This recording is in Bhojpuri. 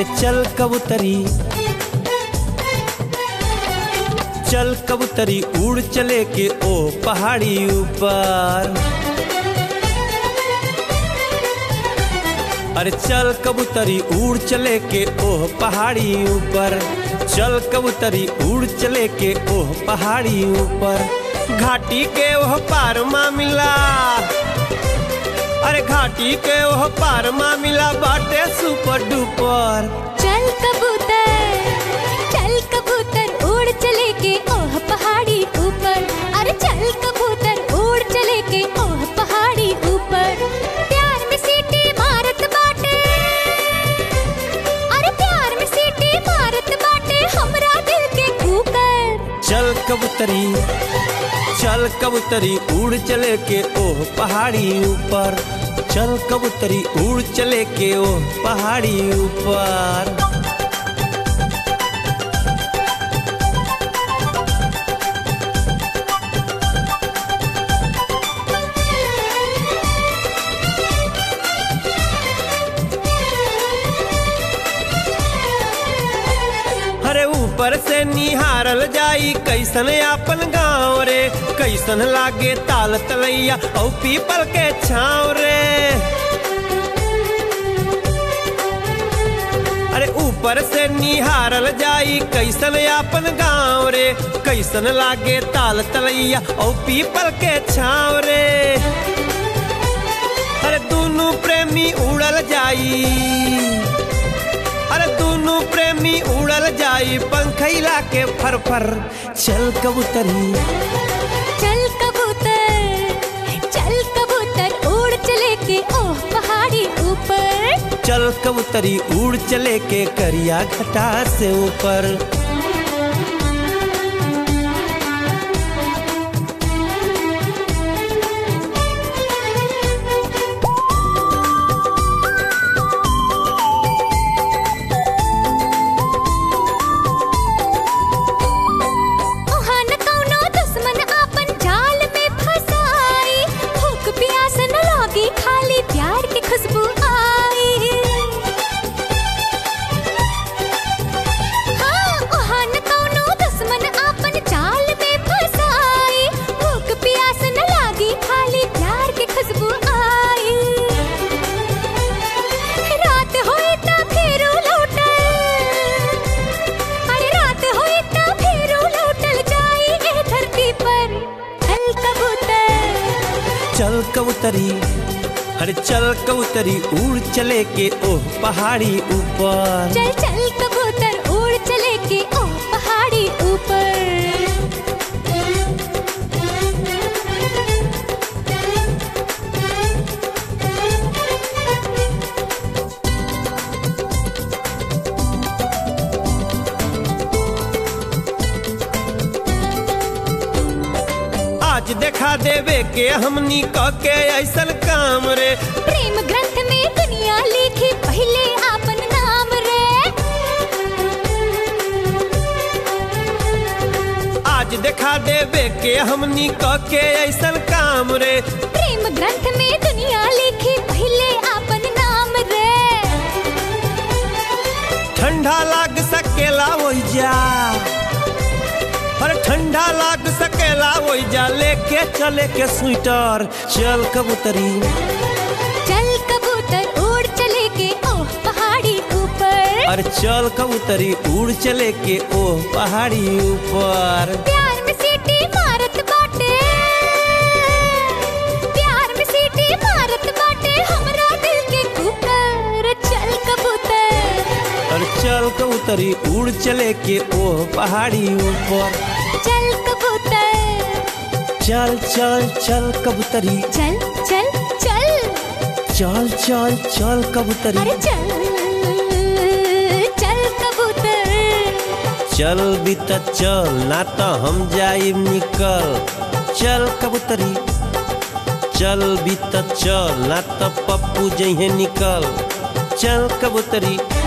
अरे चल कबूतरी चल कबूतरी उड़ चले के ओ पहाड़ी ऊपर। अरे चल कबूतरी उड़ चले के ओह पहाड़ी ऊपर। चल कबूतरी उड़ चले के ओह पहाड़ी ऊपर। घाटी के ओह पार मामिला, अरे घाटी के ओह पार मामिला बाटे सुपर डुपर। चल कबूतर उड़ चले के ओह पहाड़ी ऊपर। अरे चल कबूतर उड़ चले के ओह पहाड़ी ऊपर। प्यार में सीटी मारत बाटे, अरे प्यार में सीटी मारत बाटे हमरा दिल के कुकर। चल कबूतरी उड़ चले के ओह पहाड़ी ऊपर। चल कबूतरी उड़ चले के ओह पहाड़ी ऊपर। अरे ऊपर से निहारल जाई कैसन आपन गाँव रे। कैसन लागे ताल तलैया औ पीपल के छाँव रे। अरे ऊपर से निहारल जाई कैसन आपन गाँव रे। कैसन लागे ताल तलैया औ पीपल के छाँव रे। अरे दोनों प्रेमी उड़ल जाई, अरे दोनों प्रेमी उड़ल जाई पंखैला के फर-फर। चल कबूतरी उड़ चले के ओह पहाड़ी ऊपर। चल कबूतरी उड़ चले के करिया घटा से ऊपर। अरे चल कबूतरी उड़ चले के ओह पहाड़ी ऊपर। चल कबूतर उड़ चले के ओह पहाड़ी ऊपर। आज देखा देवे के हमनी क के ऐसन काम रे। प्रेम ग्रंथ में दुनिया लिखी पहले आपन नाम रे। आज देखा देवे के हमनी क के ऐसन काम रे। प्रेम ग्रंथ में दुनिया लिखी पहले आपन नाम रे। ठंडा लाग सकेला ओइ जा, अरे ठंडा लाग सकेला ओइ जा लेके चले के स्वेटर। चल कबूतर उड़ चले के ओह पहाड़ी ऊपर। अरे चल कबूतरी उड़ चले के ओह पहाड़ी ऊपर। प्यार में सीटी मारत बाटे, प्यार में सीटी मारत बाटे हमरा दिल के कुकर। चल कबूतर, अरे चल कबूतरी उड़ चले के ओह पहाड़ी ऊपर। चल कबूतर, चल चल चल कबूतरी, चल चल चल, चल चल चल कबूतरी। अरे चल चल कबूतर, चल भी त चल ना तो हम जाइब निकल। चल कबूतरी चल भी त चल ना तो पप्पू जइहे निकल। चल कबूतरी